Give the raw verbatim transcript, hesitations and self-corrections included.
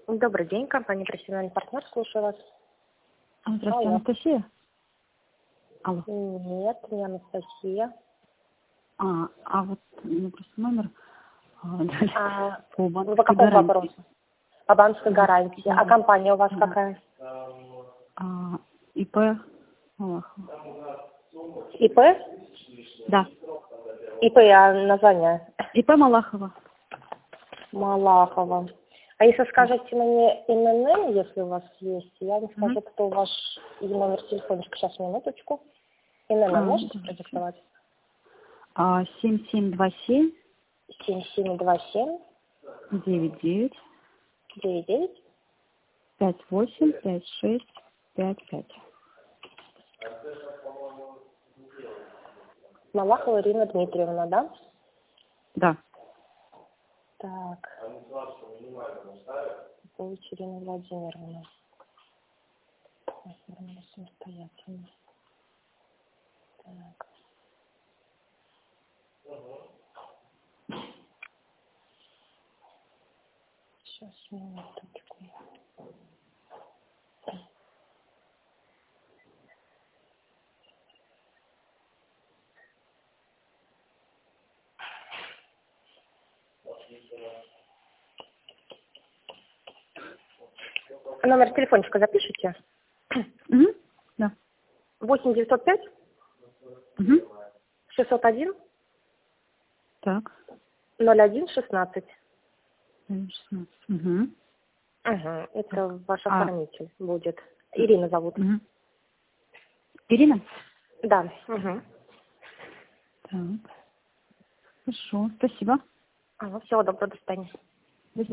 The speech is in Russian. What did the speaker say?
Добрый день, компания «Профессиональный партнер», слушаю вас. Здравствуйте, Алло. Анастасия. Алло. Нет, не Анастасия. А, а вот ну, просто номер а, А, по вы по банковской какому гарантии. вопросу? По банковской гарантии. Да. А компания у вас Да. какая? А, ИП Малахова. ИП? Да. ИП, а название? ИП Малахова. Малахова. А если скажете мне ИНН, если у вас есть, я вам скажу, Угу. кто ваш номер телефончика. Сейчас, минуточку. ИНН А, можете давайте. продиктовать? А, семь семь два семь семь семь два семь девять девять девять девять. пять восемь пять шесть пять пять. Малахова Ирина Дмитриевна, да? Да. Так. Получи Ирина Владимировна. Оформлена самостоятельно. Так. Сейчас, минуточку. Номер телефончика запишите. Угу. Да. восемь девятьсот пять Угу. шестьсот один Так. ноль один шестнадцать. шестнадцать. Угу. Угу. Это Так. ваш А. оформитель будет. Ирина зовут. Угу. Ирина? Да. Угу. Так. Хорошо. Спасибо. Ага, всего доброго, до свидания.